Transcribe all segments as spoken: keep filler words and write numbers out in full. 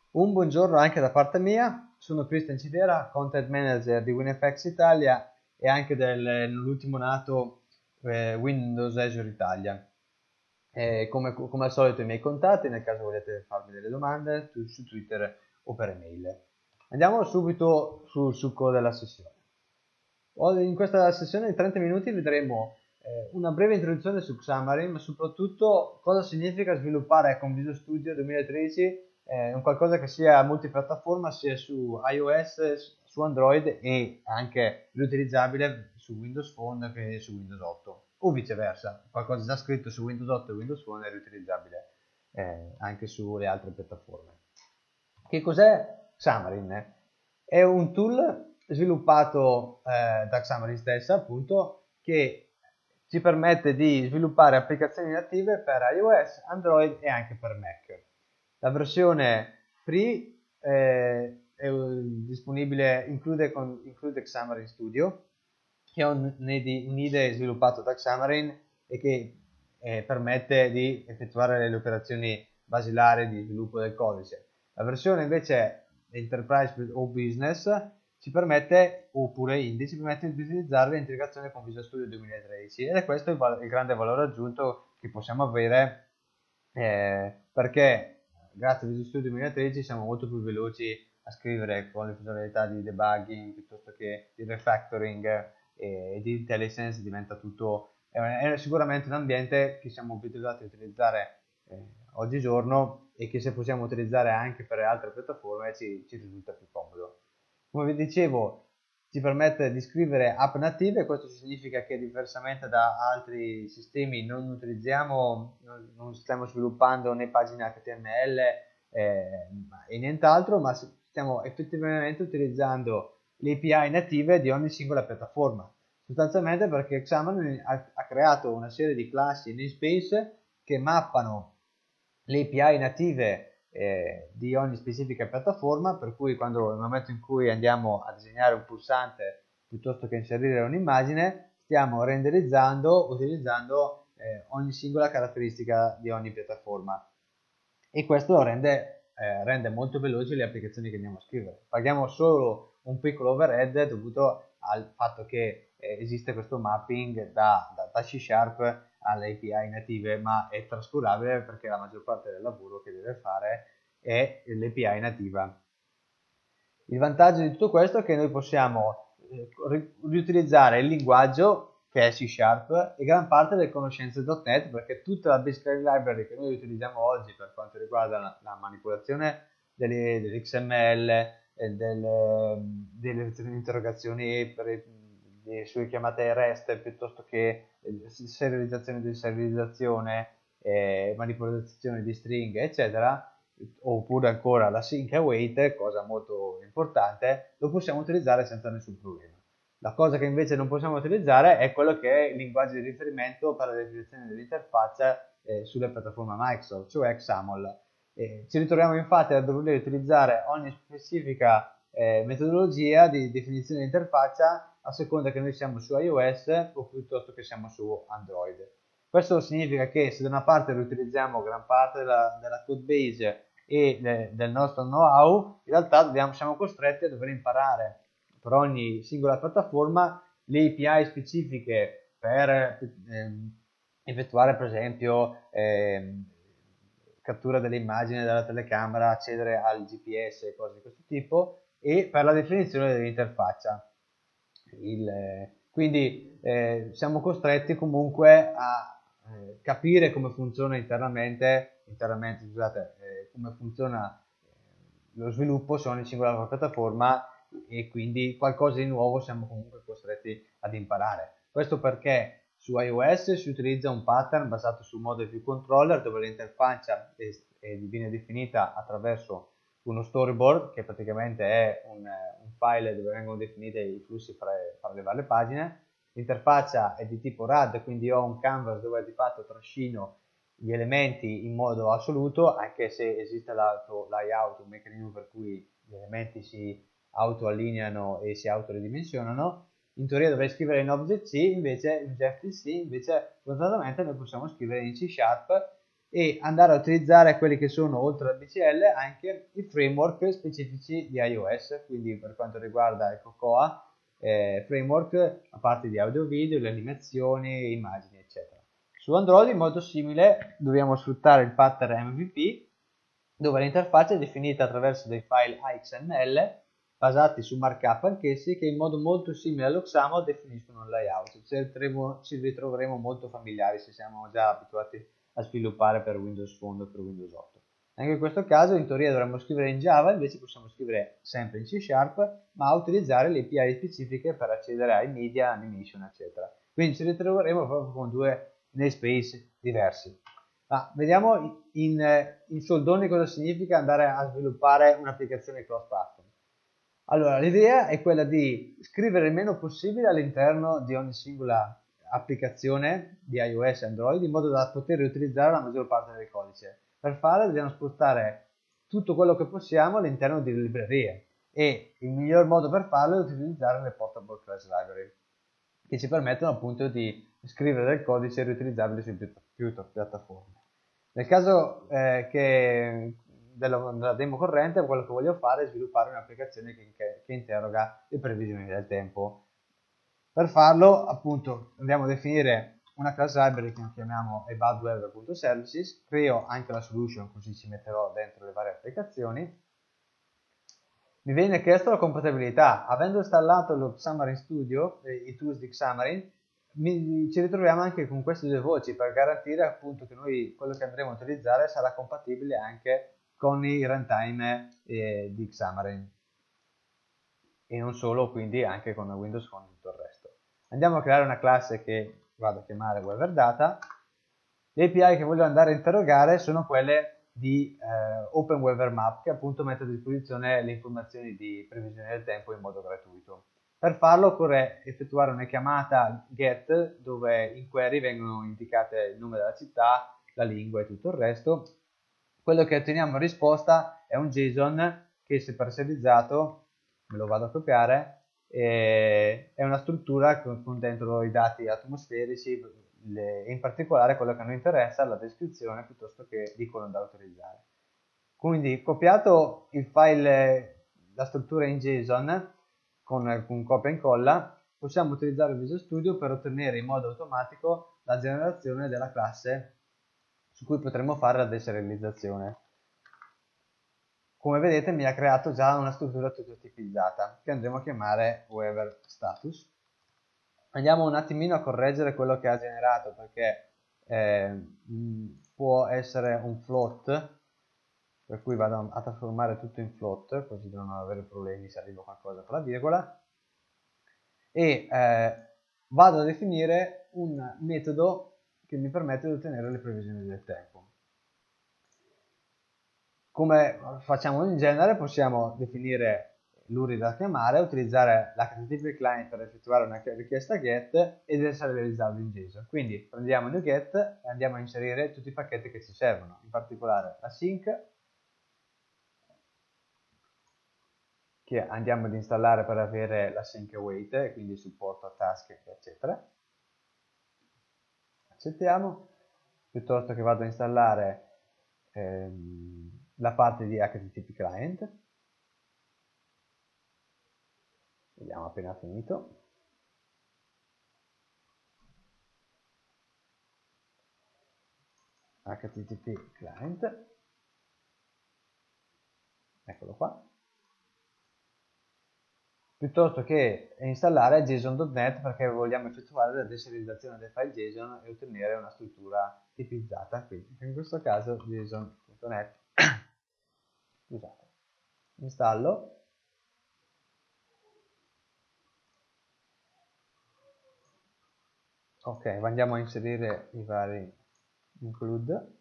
Un buongiorno anche da parte mia, sono Cristian Civera, Content Manager di WinFX Italia e anche dell'ultimo nato eh, Windows Azure Italia. E come, come al solito i miei contatti nel caso volete farmi delle domande su, su Twitter o per email. Andiamo subito sul succo della sessione. Oggi in questa sessione di trenta minuti vedremo eh, una breve introduzione su Xamarin, ma soprattutto cosa significa sviluppare con Visual Studio duemilatredici eh, un qualcosa che sia multipiattaforma sia su iOS, su Android e anche riutilizzabile su Windows Phone che su Windows otto o viceversa, qualcosa già scritto su Windows otto e Windows Phone è riutilizzabile eh, anche sulle altre piattaforme. Che cos'è Xamarin? È un tool sviluppato eh, da Xamarin stessa, appunto, che ci permette di sviluppare applicazioni native per iOS, Android e anche per Mac. La versione free eh, è disponibile, include, con, include Xamarin Studio, che è un, un I D E sviluppato da Xamarin e che eh, permette di effettuare le operazioni basilari di sviluppo del codice. La versione invece Enterprise o Business ci permette, oppure Indie, ci permette di utilizzare l'integrazione con Visual Studio duemilatredici ed è questo il, il grande valore aggiunto che possiamo avere eh, perché grazie a Visual Studio duemilatredici siamo molto più veloci a scrivere con le funzionalità di debugging piuttosto che di refactoring eh, e di IntelliSense diventa tutto è, è sicuramente un ambiente che siamo abituati a utilizzare eh, oggigiorno e che se possiamo utilizzare anche per altre piattaforme ci, ci risulta più comodo. Come vi dicevo, ci permette di scrivere app native, questo significa che diversamente da altri sistemi non utilizziamo, non, non stiamo sviluppando né pagine H T M L eh, e nient'altro, ma stiamo effettivamente utilizzando le A P I native di ogni singola piattaforma. Sostanzialmente perché Xamarin ha, ha creato una serie di classi e namespace che mappano le A P I native eh, di ogni specifica piattaforma, per cui quando nel momento in cui andiamo a disegnare un pulsante piuttosto che inserire un'immagine, stiamo renderizzando utilizzando eh, ogni singola caratteristica di ogni piattaforma e questo lo rende, eh, rende molto veloci le applicazioni che andiamo a scrivere. Paghiamo solo un piccolo overhead dovuto al fatto che eh, esiste questo mapping da, da, da C Sharp alle A P I native, ma è trascurabile perché la maggior parte del lavoro che deve fare è l'A P I nativa. Il vantaggio di tutto questo è che noi possiamo eh, riutilizzare il linguaggio che è C Sharp e gran parte delle conoscenze punto net perché tutta la base library che noi utilizziamo oggi per quanto riguarda la, la manipolazione delle, dell'X M L, e delle, delle interrogazioni per, le sue chiamate REST piuttosto che serializzazione di serializzazione, eh, manipolazione di stringhe, eccetera, oppure ancora la sync await, cosa molto importante, lo possiamo utilizzare senza nessun problema. La cosa che invece non possiamo utilizzare è quello che è il linguaggio di riferimento per la definizione dell'interfaccia eh, sulle piattaforme Microsoft, cioè XAML. Eh, ci ritroviamo infatti a dover utilizzare ogni specifica eh, metodologia di definizione di interfaccia a seconda che noi siamo su iOS o piuttosto che siamo su Android. Questo significa che se da una parte riutilizziamo gran parte della, della code base e de, del nostro know-how, in realtà dobbiamo, siamo costretti a dover imparare per ogni singola piattaforma le A P I specifiche per ehm, effettuare per esempio ehm, cattura delle immagini dalla telecamera, accedere al G P S e cose di questo tipo e per la definizione dell'interfaccia. Il, quindi eh, siamo costretti comunque a eh, capire come funziona internamente, internamente scusate, eh, come funziona eh, lo sviluppo su ogni singola piattaforma e quindi qualcosa di nuovo siamo comunque costretti ad imparare. Questo perché su iOS si utilizza un pattern basato su Model View Controller dove l'interfaccia è, è, viene definita attraverso uno storyboard che praticamente è un, un file dove vengono definiti i flussi fra, fra le varie pagine. L'interfaccia è di tipo R A D, quindi ho un canvas dove di fatto trascino gli elementi in modo assoluto, anche se esiste l'altro layout, un meccanismo per cui gli elementi si autoallineano e si autoridimensionano. In teoria dovrei scrivere in Object-C, invece in Objective-C, invece fortunatamente noi possiamo scrivere in C Sharp e andare a utilizzare quelli che sono, oltre al B C L, anche i framework specifici di iOS, quindi per quanto riguarda il Cocoa, eh, framework a parte di audio video, le animazioni, immagini, eccetera. Su Android, in modo simile, dobbiamo sfruttare il pattern M V P, dove l'interfaccia è definita attraverso dei file A X M L basati su markup anch'essi, che in modo molto simile all'Oxamo definiscono il layout. Ci ritroveremo, ci ritroveremo molto familiari se siamo già abituati a sviluppare per Windows Phone o per Windows otto. Anche in questo caso in teoria dovremmo scrivere in Java, invece possiamo scrivere sempre in C Sharp, ma utilizzare le A P I specifiche per accedere ai media, animation, eccetera. Quindi ci ritroveremo proprio con due namespace diversi. Ma vediamo in, in soldoni cosa significa andare a sviluppare un'applicazione cross-platform. Allora, l'idea è quella di scrivere il meno possibile all'interno di ogni singola applicazione di iOS e Android, in modo da poter utilizzare la maggior parte del codice. Per farlo dobbiamo spostare tutto quello che possiamo all'interno di librerie, e il miglior modo per farlo è utilizzare le Portable Class Library, che ci permettono appunto di scrivere del codice riutilizzabile su più, più piattaforme. Nel caso eh, che della, della demo corrente, quello che voglio fare è sviluppare un'applicazione che, che, che interroga le previsioni del tempo. Per farlo, appunto, andiamo a definire una class library che chiamiamo abouTweather.services, creo anche la solution così ci metterò dentro le varie applicazioni. Mi viene chiesto la compatibilità. Avendo installato lo Xamarin Studio, eh, i tools di Xamarin, mi, ci ritroviamo anche con queste due voci per garantire appunto che noi quello che andremo a utilizzare sarà compatibile anche con i runtime eh, di Xamarin, e non solo, quindi anche con Windows Phone e tutto il resto. Andiamo a creare una classe che vado a chiamare WeatherData. Le A P I che voglio andare a interrogare sono quelle di eh, OpenWeatherMap, che appunto mette a disposizione le informazioni di previsione del tempo in modo gratuito. Per farlo occorre effettuare una chiamata get, dove in query vengono indicate il nome della città, la lingua e tutto il resto. Quello che otteniamo in risposta è un JSON che, se parzializzato, me lo vado a copiare, e è una struttura con, con dentro i dati atmosferici, le, in particolare quello che a noi interessa, la descrizione piuttosto che l'icono da utilizzare. Quindi, copiato il file, la struttura in JSON con, con copia e incolla, possiamo utilizzare Visual Studio per ottenere in modo automatico la generazione della classe su cui potremo fare la deserializzazione. Come vedete mi ha creato già una struttura tutto tipizzata che andremo a chiamare Weather Status. Andiamo un attimino a correggere quello che ha generato, perché eh, può essere un float, per cui vado a trasformare tutto in float, così da non avere problemi se arrivo qualcosa con la virgola, e eh, vado a definire un metodo che mi permette di ottenere le previsioni del tempo. Come facciamo in genere, possiamo definire l'U R I da chiamare, utilizzare l'H T T P client per effettuare una richiesta get ed essere realizzato in JSON. Quindi prendiamo new get e andiamo a inserire tutti i pacchetti che ci servono, in particolare la sync, che andiamo ad installare per avere la sync await, quindi supporto a task, eccetera. Accettiamo, piuttosto che vado a installare ehm, la parte di H T T P client. Vediamo appena finito. H T T P client, eccolo qua, piuttosto che installare JSON punto net, perché vogliamo effettuare la deserializzazione del file JSON e ottenere una struttura tipizzata, quindi in questo caso JSON punto net. Scusate, installo. Ok, andiamo a inserire i vari include.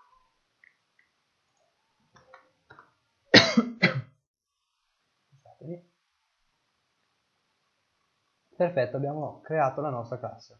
Perfetto, abbiamo creato la nostra classe.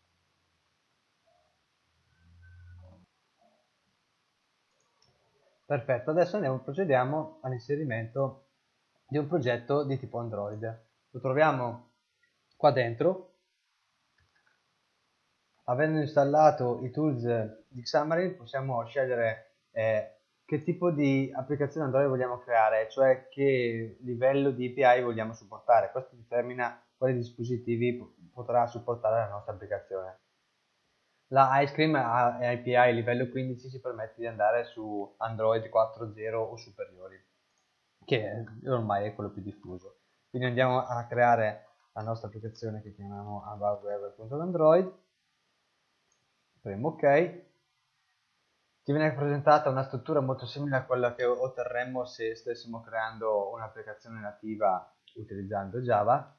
Perfetto, adesso andiamo, procediamo all'inserimento di un progetto di tipo Android. Lo troviamo qua dentro, avendo installato i tools di Xamarin possiamo scegliere eh, che tipo di applicazione Android vogliamo creare, cioè che livello di A P I vogliamo supportare. Questo determina quali dispositivi potrà supportare la nostra applicazione. La Ice Cream A P I livello quindici ci permette di andare su Android quattro punto zero o superiori, che ormai è quello più diffuso. Quindi andiamo a creare la nostra applicazione che chiamiamo aboutweb.android, premo ok, ci viene presentata una struttura molto simile a quella che otterremmo se stessimo creando un'applicazione nativa utilizzando Java.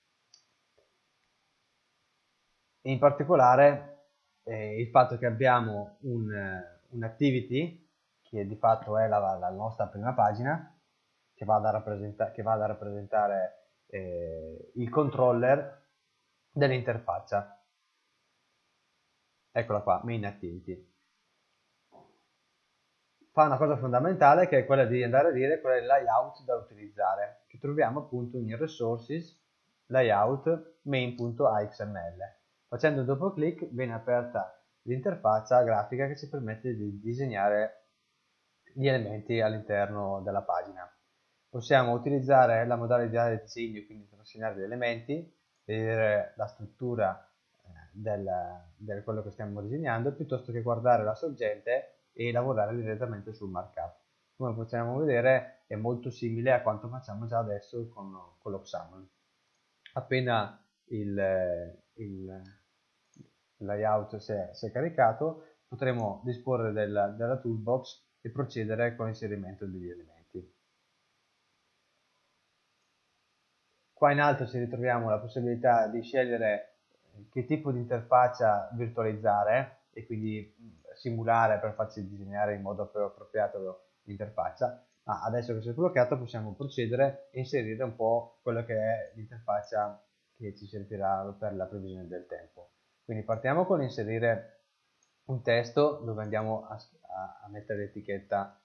In particolare eh, il fatto che abbiamo un, un activity, che di fatto è la, la nostra prima pagina, che va a rappresenta che vada a rappresentare eh, il controller dell'interfaccia. Eccola qua, main activity. Fa una cosa fondamentale che è quella di andare a dire qual è il layout da utilizzare, che troviamo appunto in resources, layout, main.axml. Facendo un doppio clic viene aperta l'interfaccia grafica che ci permette di disegnare gli elementi all'interno della pagina. Possiamo utilizzare la modalità del disegno, quindi trascinare gli elementi, vedere la struttura del, del quello che stiamo disegnando, piuttosto che guardare la sorgente e lavorare direttamente sul markup. Come possiamo vedere è molto simile a quanto facciamo già adesso con, con lo Xamarin. Appena il, il layout si è, si è caricato potremo disporre del, della toolbox e procedere con l'inserimento degli elementi. Qua in alto ci ritroviamo la possibilità di scegliere che tipo di interfaccia virtualizzare e quindi simulare per farci disegnare in modo più appropriato l'interfaccia, ma adesso che si è bloccato possiamo procedere e inserire un po' quello che è l'interfaccia che ci servirà per la previsione del tempo. Quindi partiamo con inserire un testo dove andiamo a, a, a mettere l'etichetta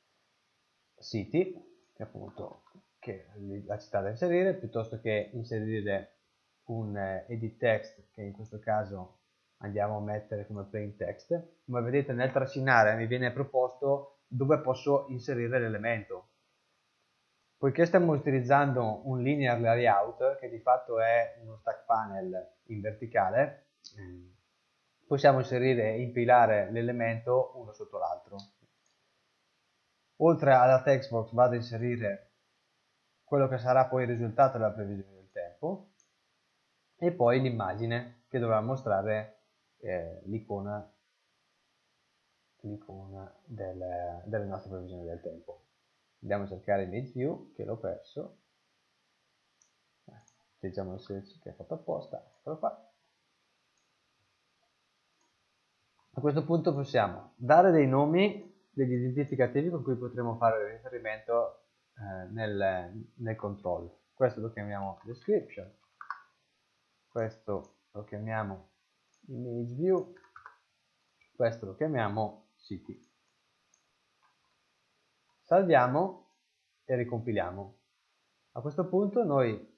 city, che appunto che la città da inserire, piuttosto che inserire un eh, edit text che in questo caso andiamo a mettere come plain text. Come vedete nel trascinare mi viene proposto dove posso inserire l'elemento. Poiché stiamo utilizzando un linear layout che di fatto è uno stack panel in verticale, possiamo inserire e impilare l'elemento uno sotto l'altro. Oltre alla textbox vado a inserire quello che sarà poi il risultato della previsione del tempo e poi l'immagine che dovrà mostrare eh, l'icona del, delle nostre previsioni del tempo. Andiamo a cercare image view che l'ho perso, leggiamo il search che è fatto apposta, eccolo qua. A questo punto possiamo dare dei nomi, degli identificativi con cui potremo fare riferimento eh, nel, nel control. Questo lo chiamiamo description, questo lo chiamiamo image view, questo lo chiamiamo city. Salviamo e ricompiliamo. A questo punto noi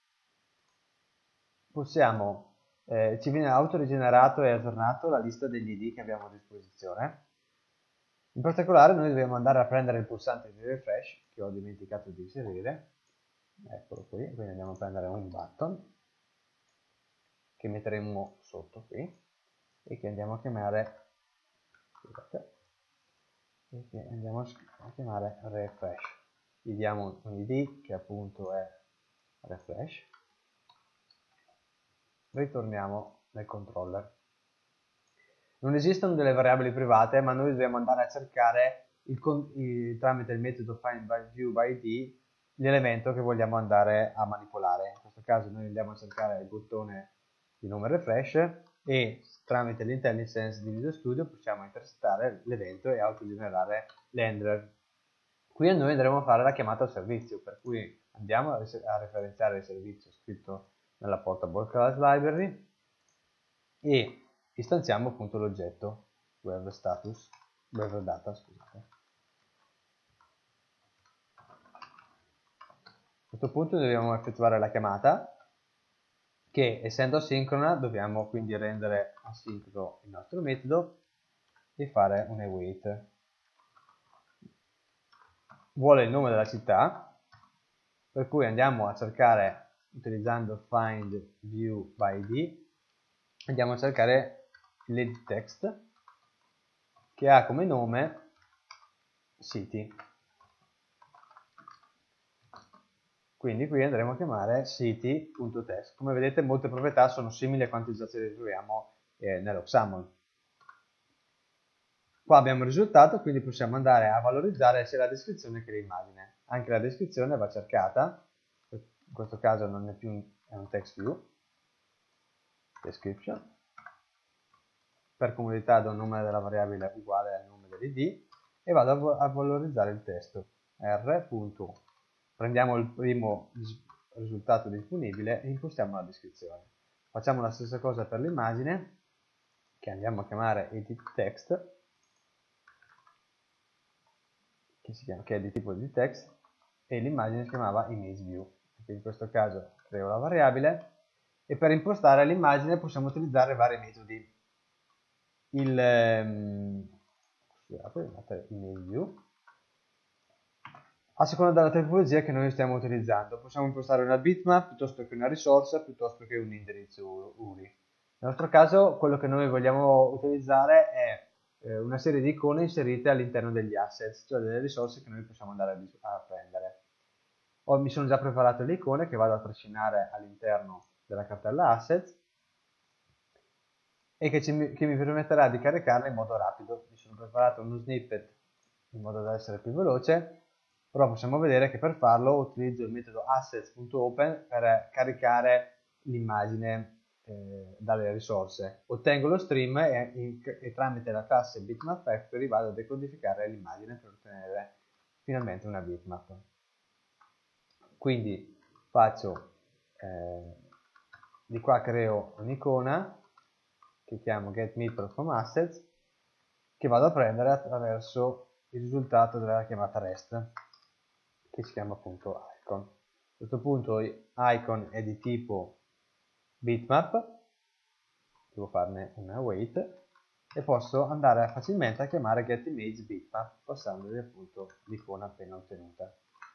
possiamo, eh, ci viene autorigenerato e aggiornato la lista degli I D che abbiamo a disposizione. In particolare noi dobbiamo andare a prendere il pulsante di refresh che ho dimenticato di inserire, eccolo qui, quindi andiamo a prendere un button che metteremo sotto qui e che andiamo a chiamare, scusate, e che andiamo a chiamare refresh. Gli diamo un I D che appunto è refresh, ritorniamo nel controller. Non esistono delle variabili private, ma noi dobbiamo andare a cercare il, il, tramite il metodo findViewById l'elemento che vogliamo andare a manipolare. In questo caso noi andiamo a cercare il bottone di nome refresh e tramite l'intelligence di Visual Studio possiamo intercettare l'evento e autogenerare l'handler. Qui noi andremo a fare la chiamata al servizio, per cui andiamo a, a referenziare il servizio scritto nella portable class library e istanziamo appunto l'oggetto web status, web data, scusate. A questo punto dobbiamo effettuare la chiamata che essendo asincrona dobbiamo quindi rendere asincrono il nostro metodo e fare un await. Vuole il nome della città, per cui andiamo a cercare utilizzando find view by I D, andiamo a cercare l'edit text che ha come nome city. Quindi qui andremo a chiamare city.text. Come vedete molte proprietà sono simili a quante già ci ritroviamo eh, nell'Oxaml. Qua abbiamo il risultato, quindi possiamo andare a valorizzare sia la descrizione che l'immagine. Anche la descrizione va cercata, in questo caso non è più un, è un text view, description. Per comodità do un nome della variabile uguale al nome dell'I D e vado a, a valorizzare il testo. R. Prendiamo il primo risultato disponibile e impostiamo la descrizione. Facciamo la stessa cosa per l'immagine, che andiamo a chiamare edit text, che, si chiama, che è di tipo di text, e l'immagine si chiamava image view. Quindi in questo caso creo la variabile e per impostare l'immagine possiamo utilizzare vari metodi. Il um, scusate, image view, a seconda della tecnologia che noi stiamo utilizzando. Possiamo impostare una bitmap piuttosto che una risorsa, piuttosto che un indirizzo U R I. Nel nostro caso quello che noi vogliamo utilizzare è eh, una serie di icone inserite all'interno degli assets, cioè delle risorse che noi possiamo andare a, a prendere. O, mi sono già preparate le icone che vado a trascinare all'interno della cartella assets e che, ci, che mi permetterà di caricarle in modo rapido. Mi sono preparato uno snippet in modo da essere più veloce, però possiamo vedere che per farlo utilizzo il metodo assets.open per caricare l'immagine eh, dalle risorse. Ottengo lo stream e, e, e tramite la classe bitmap factory vado a decodificare l'immagine per ottenere finalmente una bitmap. Quindi faccio, eh, di qua creo un'icona che chiamo getMePerFromAssets che vado a prendere attraverso il risultato della chiamata REST che si chiama appunto icon. A questo punto icon è di tipo bitmap, devo farne una await e posso andare facilmente a chiamare getImageBitmap passandogli appunto l'icona appena ottenuta.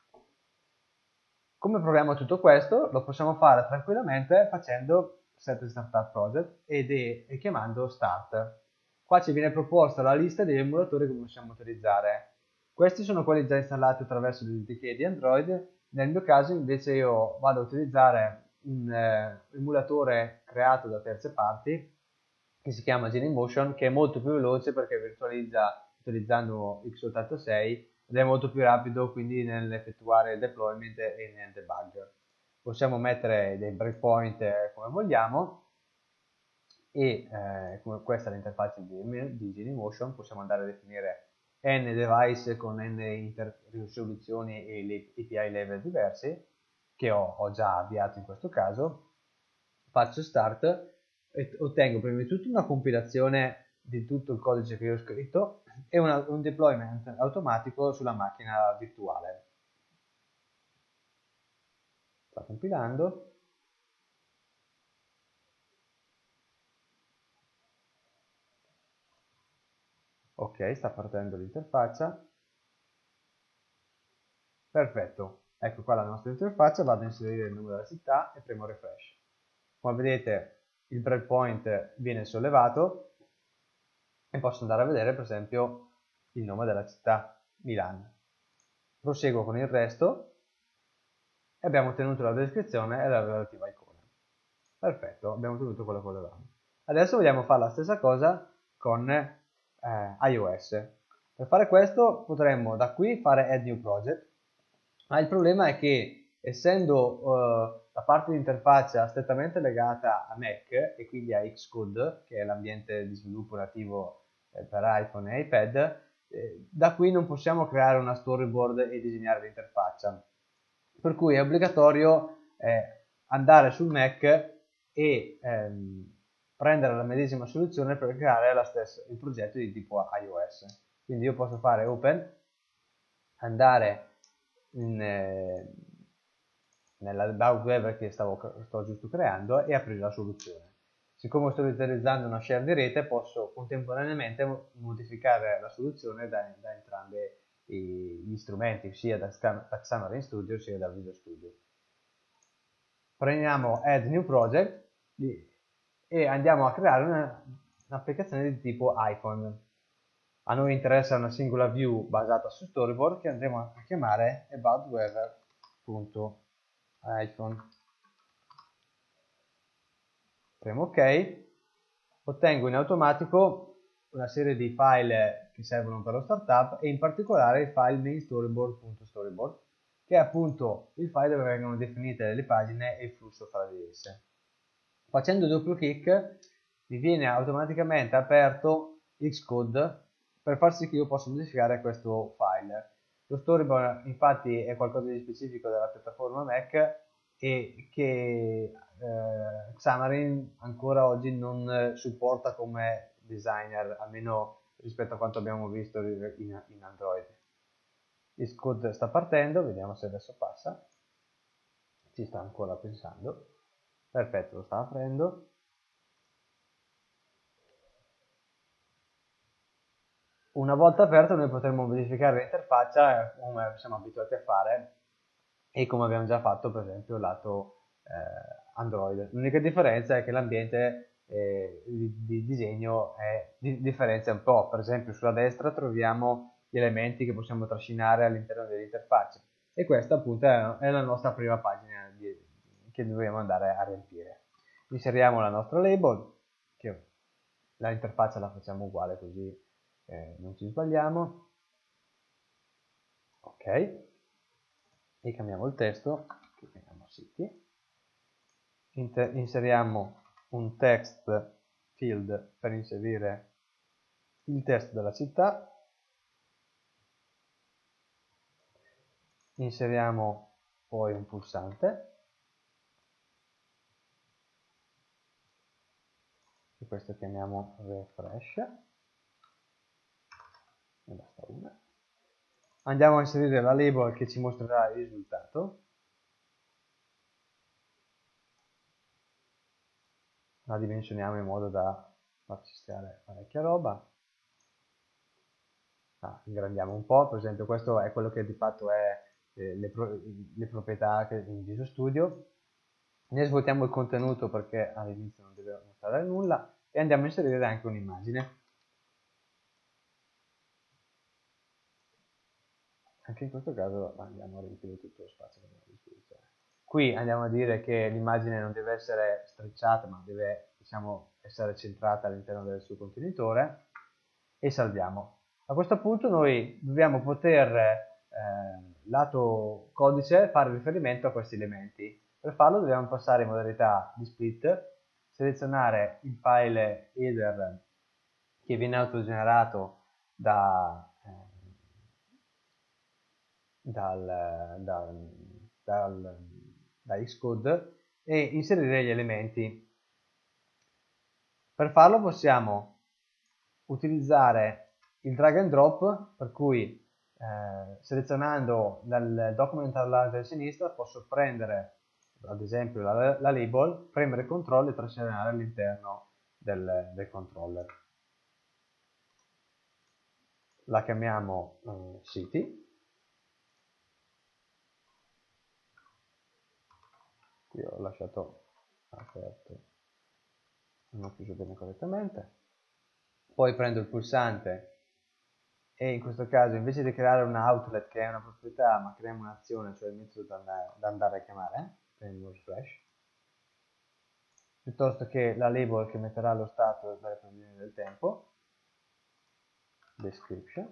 Come proviamo tutto questo? Lo possiamo fare tranquillamente facendo set startup project ed e, e chiamando start. Qua ci viene proposta la lista degli emulatori che possiamo utilizzare. Questi sono quelli già installati attraverso le D K di Android. Nel mio caso invece io vado a utilizzare un eh, emulatore creato da terze parti che si chiama Genymotion, che è molto più veloce perché virtualizza utilizzando x ottantasei ed è molto più rapido quindi nell'effettuare il deployment e nel debugger. Possiamo mettere dei breakpoint come vogliamo e eh, come questa è l'interfaccia di, di Genymotion, possiamo andare a definire n device con n risoluzioni e le A P I level diversi che ho, ho già avviato in questo caso. Faccio start e ottengo prima di tutto una compilazione di tutto il codice che io ho scritto e una, un deployment automatico sulla macchina virtuale. Sta compilando. Ok, sta partendo l'interfaccia. Perfetto, ecco qua la nostra interfaccia, vado a inserire il nome della città e premo refresh. Come vedete il breakpoint viene sollevato e posso andare a vedere per esempio il nome della città, Milan. Proseguo con il resto e abbiamo ottenuto la descrizione e la relativa icona. Perfetto, abbiamo ottenuto quello che volevamo. Adesso vogliamo fare la stessa cosa con eh, iOS. Per fare questo potremmo da qui fare Add New Project, ma il problema è che essendo eh, la parte di interfaccia strettamente legata a Mac e quindi a Xcode, che è l'ambiente di sviluppo nativo eh, per iPhone e iPad, eh, da qui non possiamo creare una storyboard e disegnare l'interfaccia. Per cui è obbligatorio eh, andare sul Mac e ehm, prendere la medesima soluzione per creare la stessa, il progetto di tipo iOS. Quindi io posso fare open, andare in, eh, nell'Outweaver che stavo, sto giusto creando e aprire la soluzione. Siccome sto utilizzando una share di rete, posso contemporaneamente modificare la soluzione da, da entrambi gli strumenti, sia da, da Xamarin Studio sia da Visual Studio. Prendiamo Add New Project e andiamo a creare un'applicazione di tipo iPhone. A noi interessa una singola view basata su storyboard che andremo a chiamare aboutweaver.iPhone. Premo ok, ottengo in automatico una serie di file che servono per lo startup e in particolare il file mainStoryboard.storyboard, che è appunto il file dove vengono definite le pagine e il flusso fra di esse. Facendo doppio clic mi viene automaticamente aperto Xcode per far sì che io possa modificare questo file. Lo storyboard infatti è qualcosa di specifico della piattaforma Mac e che eh, Xamarin ancora oggi non supporta come designer, almeno rispetto a quanto abbiamo visto in, in Android. Xcode sta partendo, vediamo se adesso passa. Ci sta ancora pensando. Perfetto, lo sta aprendo. Una volta aperto noi potremo modificare l'interfaccia come siamo abituati a fare e come abbiamo già fatto per esempio lato eh, Android. L'unica differenza è che l'ambiente eh, di, di disegno è, di, differenzia un po'. Per esempio sulla destra troviamo gli elementi che possiamo trascinare all'interno dell'interfaccia e questa appunto è, è la nostra prima pagina di, che dobbiamo andare a riempire. Inseriamo la nostra label, che l'interfaccia la facciamo uguale così eh, non ci sbagliamo. Ok, e cambiamo il testo, che chiamiamo city. Inter inseriamo un text field per inserire il testo della città. Inseriamo poi un pulsante, e questo chiamiamo refresh, ne basta una. Andiamo a inserire la label che ci mostrerà il risultato. La dimensioniamo in modo da farci stare parecchia roba. Ah, ingrandiamo un po', per esempio questo è quello che di fatto è eh, le, pro le proprietà che in Visual Studio. Ne svuotiamo il contenuto perché all'inizio non deve mostrare nulla e andiamo a inserire anche un'immagine. Anche in questo caso andiamo a riempire tutto lo spazio che abbiamo a disposizione. Qui andiamo a dire che l'immagine non deve essere strecciata ma deve, diciamo, essere centrata all'interno del suo contenitore e salviamo. A questo punto noi dobbiamo poter, eh, lato codice, fare riferimento a questi elementi. Per farlo dobbiamo passare in modalità di split, selezionare il file header che viene autogenerato da, eh, dal, dal, dal, da Xcode e inserire gli elementi. Per farlo possiamo utilizzare il drag and drop, per cui eh, selezionando dal document all'alto a sinistra posso prendere ad esempio la, la label, premere control e trascinare all'interno del, del controller. La chiamiamo eh, city. Qui ho lasciato aperto, non ho chiuso bene correttamente. Poi prendo il pulsante e in questo caso invece di creare un outlet che è una proprietà ma creiamo un'azione, cioè il metodo da andare, da andare a chiamare, eh? Prendo refresh, piuttosto che la label che metterà lo stato delle previsioni del tempo, description,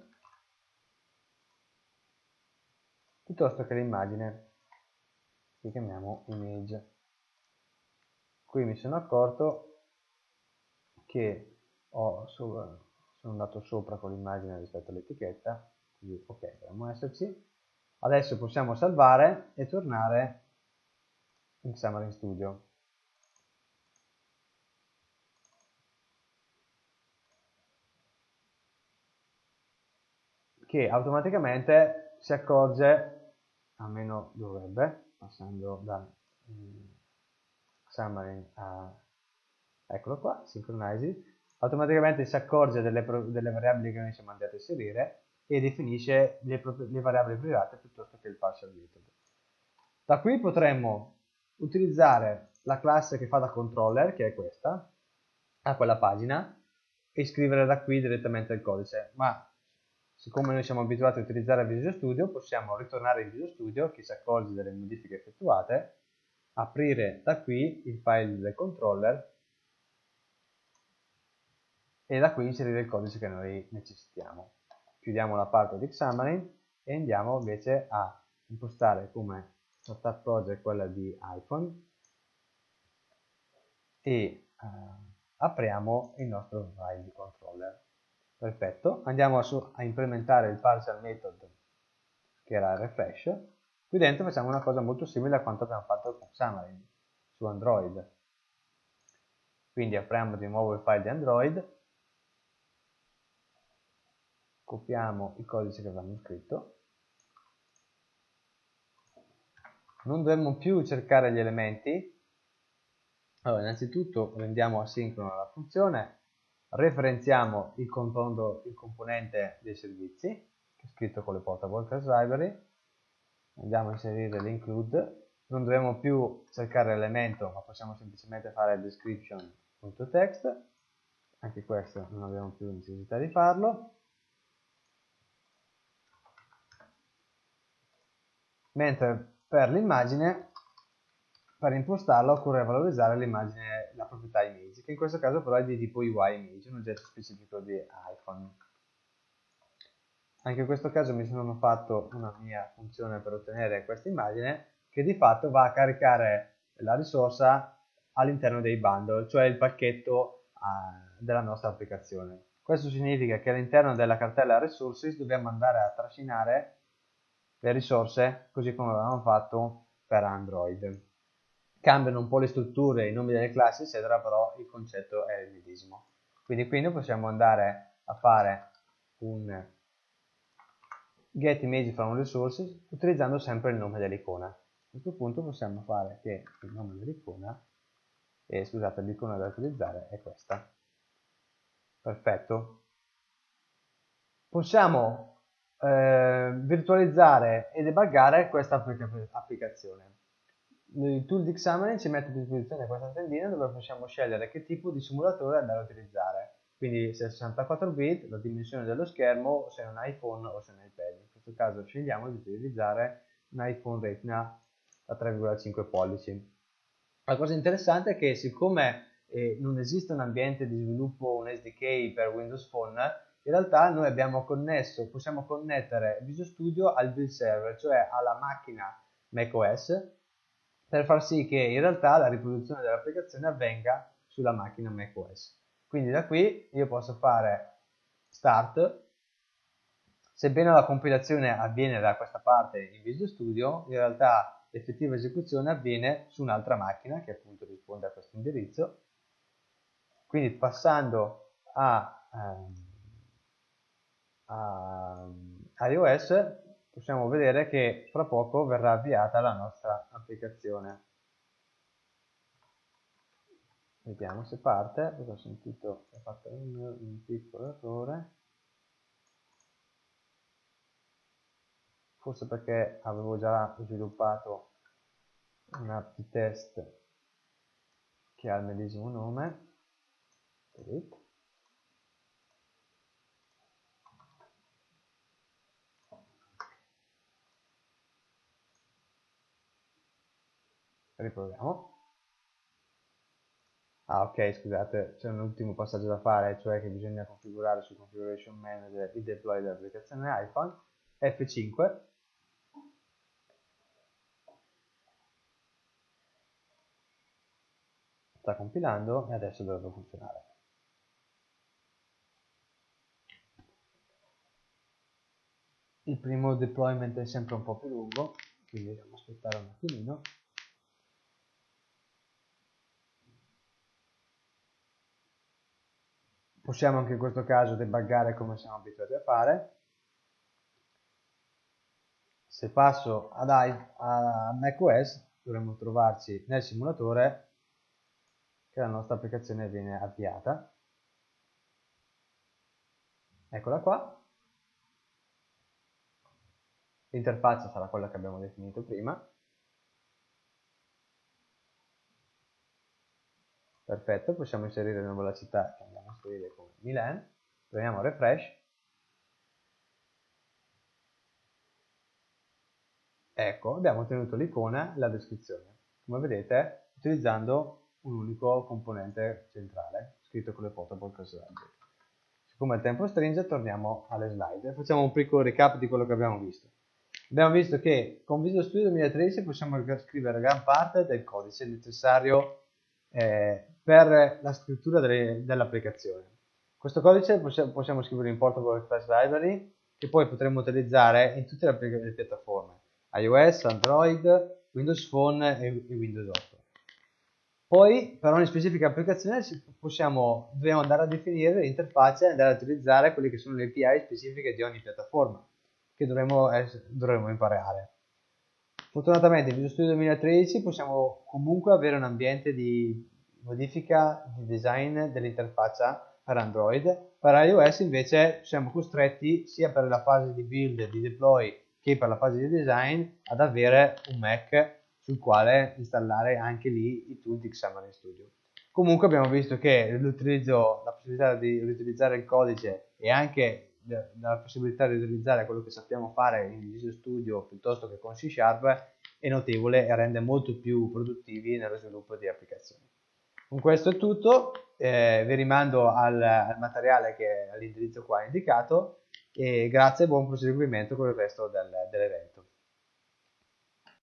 piuttosto che l'immagine che chiamiamo image. Qui mi sono accorto che ho, sono andato sopra con l'immagine rispetto all'etichetta, quindi ok, dovremmo esserci. Adesso possiamo salvare e tornare in Xamarin Studio. Che automaticamente si accorge, almeno dovrebbe, passando da mm, Xamarin a, eccolo qua, Synchronize, automaticamente si accorge delle, delle variabili che noi siamo andati a inserire e definisce le, le variabili private piuttosto che il partial method. Da qui potremmo utilizzare la classe che fa da controller, che è questa, a quella pagina, e scrivere da qui direttamente il codice, ma siccome noi siamo abituati a utilizzare Visual Studio, possiamo ritornare in Visual Studio, che si accorge delle modifiche effettuate, aprire da qui il file del controller e da qui inserire il codice che noi necessitiamo. Chiudiamo la parte di Xamarin e andiamo invece a impostare come startup project quella di iPhone e eh, apriamo il nostro file di controller. Perfetto, andiamo a, su, a implementare il partial method che era il refresh. Qui dentro facciamo una cosa molto simile a quanto abbiamo fatto con Xamarin su Android. Quindi apriamo di nuovo il file di Android, copiamo il codice che abbiamo scritto. Non dovremmo più cercare gli elementi. Allora, innanzitutto rendiamo asincrona la funzione, referenziamo il, il componente dei servizi, che è scritto con le portable class library, andiamo a inserire l'include, non dovremo più cercare l'elemento, ma possiamo semplicemente fare description.text, anche questo non abbiamo più necessità di farlo. Mentre per l'immagine, per impostarla occorre valorizzare l'immagine, la proprietà image, che in questo caso però è di tipo U I image, un oggetto specifico di iPhone. Anche in questo caso mi sono fatto una mia funzione per ottenere questa immagine, che di fatto va a caricare la risorsa all'interno dei bundle, cioè il pacchetto uh, della nostra applicazione. Questo significa che all'interno della cartella resources dobbiamo andare a trascinare le risorse così come avevamo fatto per Android. Cambiano un po' le strutture, i nomi delle classi eccetera, però il concetto è il medesimo. Quindi qui noi possiamo andare a fare un get image from resources utilizzando sempre il nome dell'icona. A questo punto possiamo fare che il nome dell'icona, eh, scusate, l'icona da utilizzare è questa. Perfetto. Possiamo eh, virtualizzare e debuggare questa applicazione. Il tool di Xamarin ci mette a disposizione questa tendina dove possiamo scegliere che tipo di simulatore andare a utilizzare. Quindi se è sessantaquattro bit, la dimensione dello schermo, o se è un iPhone o se è un iPad. In questo caso scegliamo di utilizzare un iPhone Retina da tre virgola cinque pollici. La cosa interessante è che siccome eh, non esiste un ambiente di sviluppo, un S D K per Windows Phone, in realtà noi abbiamo connesso, possiamo connettere Visual Studio al build server, cioè alla macchina macOS, per far sì che in realtà la riproduzione dell'applicazione avvenga sulla macchina macOS. Quindi da qui io posso fare start, sebbene la compilazione avviene da questa parte in Visual Studio, in realtà l'effettiva esecuzione avviene su un'altra macchina che appunto risponde a questo indirizzo. Quindi passando a, ehm, a iOS possiamo vedere che fra poco verrà avviata la nostra applicazione. Vediamo se parte, perché ho sentito che ho fatto un, un piccolo errore. Forse perché avevo già sviluppato un app test che ha il medesimo nome. Riproviamo. Ah ok, scusate, c'è un ultimo passaggio da fare, cioè che bisogna configurare sul Configuration Manager il deploy dell'applicazione iPhone. F cinque. Sta compilando e adesso dovrebbe funzionare. Il primo deployment è sempre un po' più lungo, quindi dobbiamo aspettare un attimino. Possiamo anche in questo caso debuggare come siamo abituati a fare. se passo ad i- a macOS dovremmo trovarci nel simulatore che la nostra applicazione viene avviata. Eccola qua. L'interfaccia sarà quella che abbiamo definito prima. Perfetto, possiamo inserire una nuova città che andiamo a inserire come Milan. Proviamo refresh. Ecco, abbiamo ottenuto l'icona e la descrizione, come vedete, utilizzando un unico componente centrale, scritto con le protocol cross. Siccome il tempo stringe, torniamo alle slide e facciamo un piccolo recap di quello che abbiamo visto. Abbiamo visto che con Visual Studio duemilatredici possiamo scrivere gran parte del codice necessario eh, per la scrittura dell'applicazione. Questo codice possiamo, possiamo scrivere in Portable Express Library, che poi potremo utilizzare in tutte le, le piattaforme, iOS, Android, Windows Phone e, e Windows otto. Poi per ogni specifica applicazione possiamo, dobbiamo andare a definire l'interfaccia e andare a utilizzare quelle che sono le A P I specifiche di ogni piattaforma che dovremo, dovremo imparare. Fortunatamente in Visual Studio duemilatredici possiamo comunque avere un ambiente di modifica di design dell'interfaccia per Android. Per iOS invece siamo costretti sia per la fase di build e di deploy che per la fase di design ad avere un Mac sul quale installare anche lì i tool di Xamarin Studio. Comunque abbiamo visto che l'utilizzo, la possibilità di riutilizzare il codice e anche la possibilità di utilizzare quello che sappiamo fare in Visual Studio piuttosto che con C Sharp è notevole e rende molto più produttivi nello sviluppo di applicazioni. Con questo è tutto, eh, vi rimando al, al materiale che è all'indirizzo qua indicato e grazie e buon proseguimento con il resto del, dell'evento.